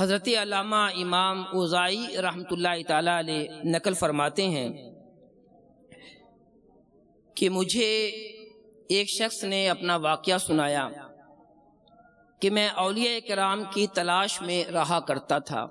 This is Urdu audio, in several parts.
حضرت علامہ امام اوزائی رحمۃ اللہ تعالی علیہ نقل فرماتے ہیں کہ مجھے ایک شخص نے اپنا واقعہ سنایا کہ میں اولیاء کرام کی تلاش میں رہا کرتا تھا.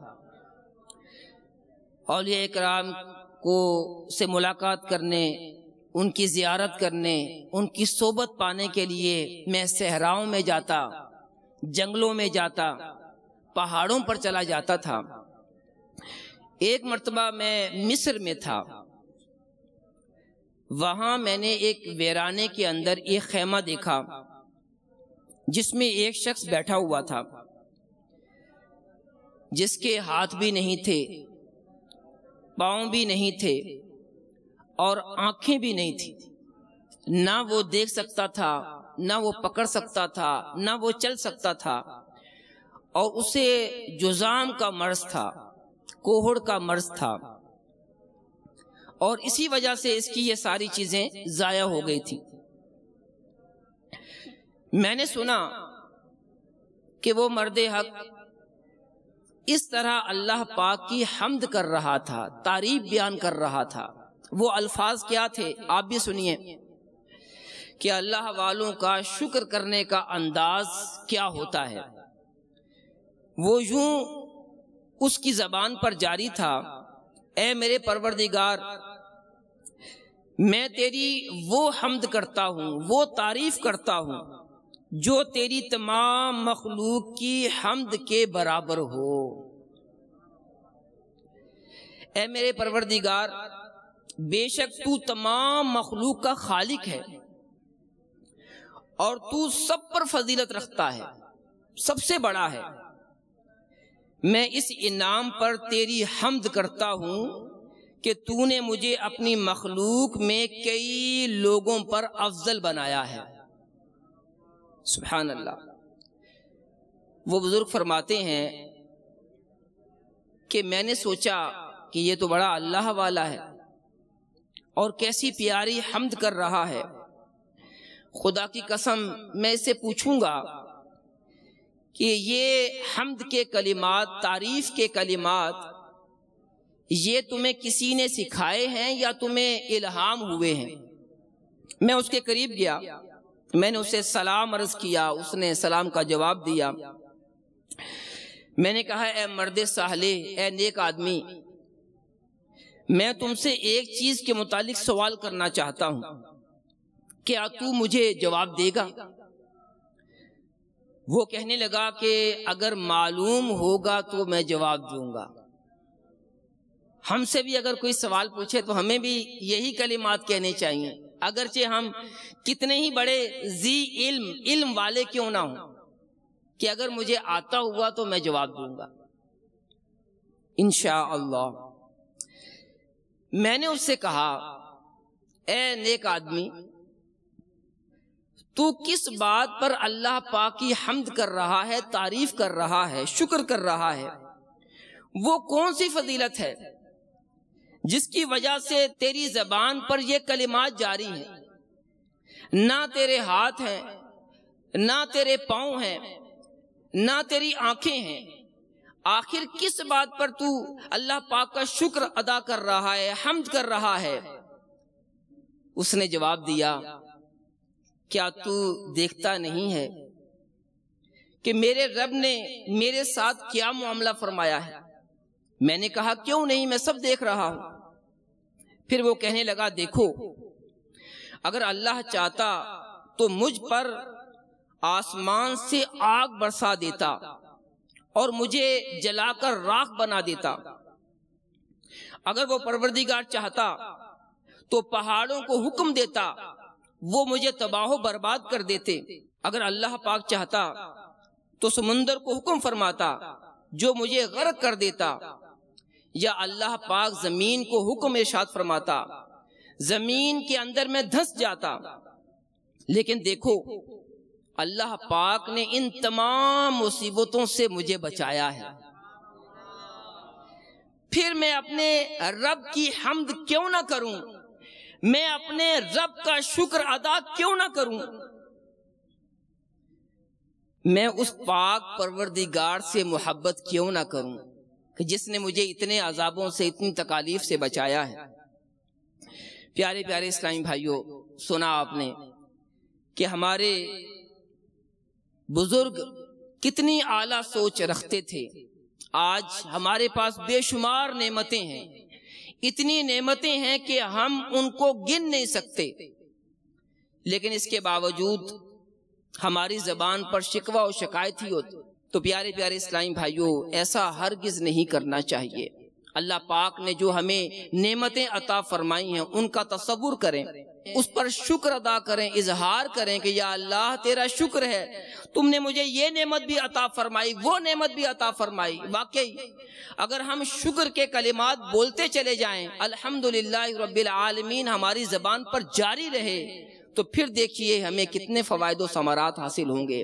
اولیاء کرام کو سے ملاقات کرنے، ان کی زیارت کرنے، ان کی صحبت پانے کے لیے میں صحراؤں میں جاتا، جنگلوں میں جاتا، پہاڑوں پر چلا جاتا تھا. ایک مرتبہ میں مصر میں تھا. وہاں میں نے ایک ویرانے کے اندر ایک خیمہ دیکھا جس میں ایک شخص بیٹھا ہوا تھا، جس کے ہاتھ بھی نہیں تھے، پاؤں بھی نہیں تھے اور آنکھیں بھی نہیں تھی. نہ وہ دیکھ سکتا تھا، نہ وہ پکڑ سکتا تھا، نہ وہ چل سکتا تھا، اور اسے جذام کا مرض تھا، کوہڑ کا مرض تھا، اور اسی وجہ سے اس کی یہ ساری چیزیں ضائع ہو گئی تھی. میں نے سنا کہ وہ مرد حق اس طرح اللہ پاک کی حمد کر رہا تھا، تعریف بیان کر رہا تھا. وہ الفاظ کیا تھے آپ بھی سنیے کہ اللہ والوں کا شکر کرنے کا انداز کیا ہوتا ہے. وہ یوں اس کی زبان پر جاری تھا، اے میرے پروردگار، میں تیری وہ حمد کرتا ہوں، وہ تعریف کرتا ہوں جو تیری تمام مخلوق کی حمد کے برابر ہو. اے میرے پروردگار، بے شک تو تمام مخلوق کا خالق ہے اور تو سب پر فضیلت رکھتا ہے، سب سے بڑا ہے. میں اس انعام پر تیری حمد کرتا ہوں کہ تو نے مجھے اپنی مخلوق میں کئی لوگوں پر افضل بنایا ہے. سبحان اللہ. وہ بزرگ فرماتے ہیں کہ میں نے سوچا کہ یہ تو بڑا اللہ والا ہے اور کیسی پیاری حمد کر رہا ہے. خدا کی قسم میں اس سے پوچھوں گا کہ یہ حمد کے کلمات، تعریف کے کلمات، یہ تمہیں کسی نے سکھائے ہیں یا تمہیں الہام ہوئے ہیں؟ میں اس کے قریب گیا، میں نے اسے سلام عرض کیا، اس نے سلام کا جواب دیا. میں نے کہا، اے مرد صالح، اے نیک آدمی، میں تم سے ایک چیز کے متعلق سوال کرنا چاہتا ہوں، کیا تو مجھے جواب دے گا؟ وہ کہنے لگا کہ اگر معلوم ہوگا تو میں جواب دوں گا. ہم سے بھی اگر کوئی سوال پوچھے تو ہمیں بھی یہی کلمات کہنے چاہیے، اگرچہ ہم کتنے ہی بڑے ذی علم والے کیوں نہ ہوں، کہ اگر مجھے آتا ہوا تو میں جواب دوں گا انشاءاللہ. میں نے اس سے کہا، اے نیک آدمی، تو کس بات پر اللہ پاک کی حمد کر رہا ہے، تعریف کر رہا ہے، شکر کر رہا ہے؟ وہ کون سی فضیلت ہے جس کی وجہ سے تیری زبان پر یہ کلمات جاری ہیں؟ نہ تیرے ہاتھ ہیں، نہ تیرے پاؤں ہیں، نہ تیری آنکھیں ہیں. آخر کس بات پر تو اللہ پاک کا شکر ادا کر رہا ہے، حمد کر رہا ہے؟ اس نے جواب دیا، کیا تو دیکھتا نہیں ہے کہ میرے رب نے میرے ساتھ کیا معاملہ فرمایا ہے؟ میں نے کہا، کیوں نہیں، میں سب دیکھ رہا ہوں. پھر وہ کہنے لگا، دیکھو، اگر اللہ چاہتا تو مجھ پر آسمان سے آگ برسا دیتا اور مجھے جلا کر راکھ بنا دیتا. اگر وہ پروردگار چاہتا تو پہاڑوں کو حکم دیتا، وہ مجھے تباہ و برباد کر دیتے. اگر اللہ پاک چاہتا تو سمندر کو حکم فرماتا جو مجھے غرق کر دیتا، یا اللہ پاک زمین کو حکم ارشاد فرماتا، زمین کے اندر میں دھس جاتا. لیکن دیکھو، اللہ پاک نے ان تمام مصیبتوں سے مجھے بچایا ہے. پھر میں اپنے رب کی حمد کیوں نہ کروں، میں اپنے رب کا شکر ادا کیوں نہ کروں؟ میں اس پاک پروردگار سے محبت کیوں نہ کروں کہ جس نے مجھے اتنے عذابوں سے، اتنی تکالیف سے بچایا ہے۔ پیارے پیارے اسلامی بھائیوں، سنا آپ نے کہ ہمارے بزرگ کتنی اعلیٰ سوچ رکھتے تھے۔ آج ہمارے پاس بے شمار نعمتیں ہیں، اتنی نعمتیں ہیں کہ ہم ان کو گن نہیں سکتے، لیکن اس کے باوجود ہماری زبان پر شکوہ و شکایت ہی ہوتی۔ تو پیارے پیارے اسلامی بھائیوں، ایسا ہرگز نہیں کرنا چاہیے۔ اللہ پاک نے جو ہمیں نعمتیں عطا فرمائی ہیں ان کا تصور کریں، اس پر شکر ادا کریں، اظہار کریں کہ یا اللہ تیرا شکر ہے، تم نے مجھے یہ نعمت بھی عطا فرمائی، وہ نعمت بھی عطا فرمائی۔ واقعی اگر ہم شکر کے کلمات بولتے چلے جائیں، الحمدللہ رب العالمین ہماری زبان پر جاری رہے، تو پھر دیکھیے ہمیں کتنے فوائد و ثمرات حاصل ہوں گے۔